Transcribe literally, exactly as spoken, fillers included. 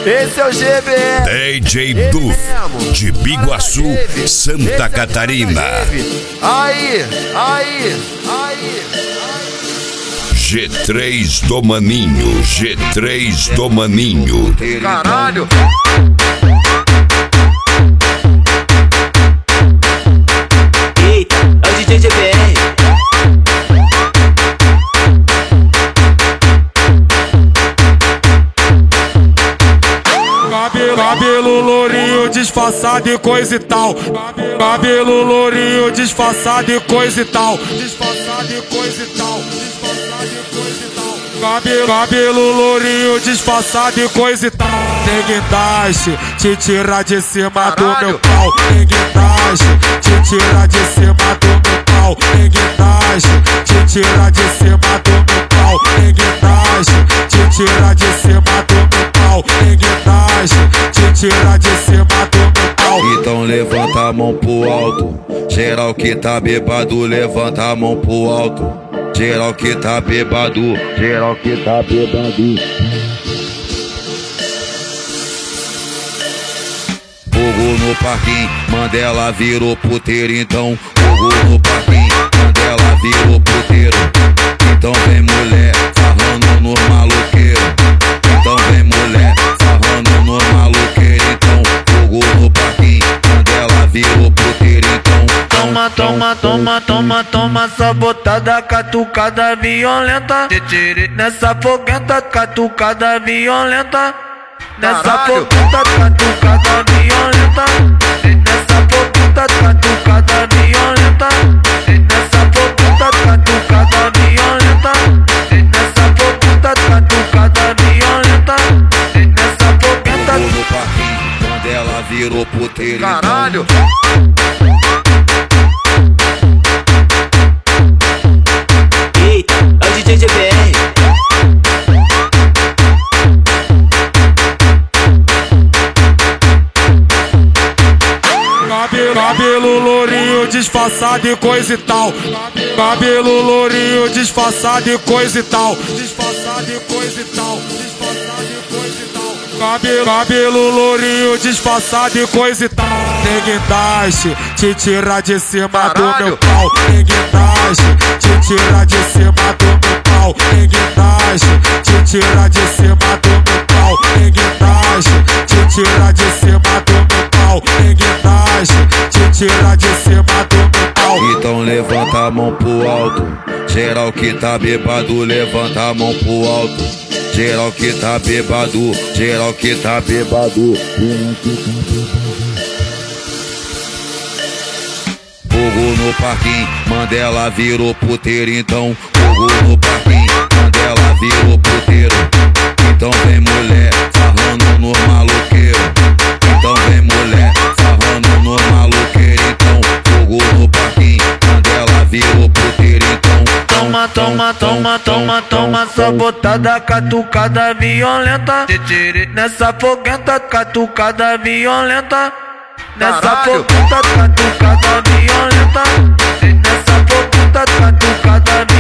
Esse é o G B D R. J Duf, de Biguaçu, Santa Catarina. Aí, aí, aí. G três do Maninho, G três do Maninho. Caralho. Eita, é o D J G B R. Cabelo lourinho, disfarçado e coisa e tal. Cabelo lourinho, disfarçado e coisa e tal. Disfarçado e coisa e tal. Disfarçado e coisa e tal. Cabelo, cabelo lourinho, disfarçado e coisa e tal. Tem guindaste, te tirar de cima do meu pau. Tem guindaste, te tirar de cima do meu pau. Tem guindaste, te tirar de cima do meu pau. Tem guindaste, te tirar de cima do meu pau. Tem guindaste, te tirar de cima do meu pau. Então levanta a mão pro alto. Geral que tá bebado, levanta a mão pro alto. Geral que tá bebado, geral que tá bebado. Fogo no parquinho, Mandela virou puteiro. Então fogo no parquinho, Mandela virou puteiro. Então vem mulher, sarrando no maloqueiro. Então vem mulher, sarrando no maloqueiro. Então fogo no parquinho, Mandela virou puteiro. Então toma, toma, toma, toma, toma, sabotada, catucada violenta. Nessa foguenta, catucada violenta. Nessa foguenta, catucada violenta. Nessa foguenta, catucada violenta. Nessa foguenta, catucada violenta. Nessa foguenta, catucada violenta. Nessa foguenta. fogo no parquinho, Mandela virou puteiro. Caralho. Eita, é o D J G B R. Cabelo lourinho, disfarçado e coisa e tal. Cabelo lourinho, disfarçado e coisa e tal. Disfarçado e coisa e tal. Disfarçado e coisa e tal. Cabelo, cabelo lourinho, disfarçado e coisa e tal. Tem guindaste, te tirar de cima do meu pau. Tem guindaste, te tirar de cima do meu pau. Tem guindaste, te tirar de cima do meu pau. Tem guindaste, te tirar de cima do meu pau. Tem guindaste, te tirar de cima do meu pau. Então levanta a mão pro alto. Geral que tá bebado, levanta a mão pro alto. Geral que tá bebado, geral que tá bebado. Fogo no parquinho, Mandela virou puteiro. Então fogo no parquinho, Mandela virou puteiro. Então vem mulher, sarrando no maloqueiro. Então vem mulher, sarrando no maloqueiro. Então fogo no parquinho, Mandela virou puteiro. Então toma, toma, toma, toma, toma, sabotada, catucada violenta. Nessa foguenta, catucada violenta. Nessa foguenta, catucada violenta. Nessa foguenta, catucada violenta.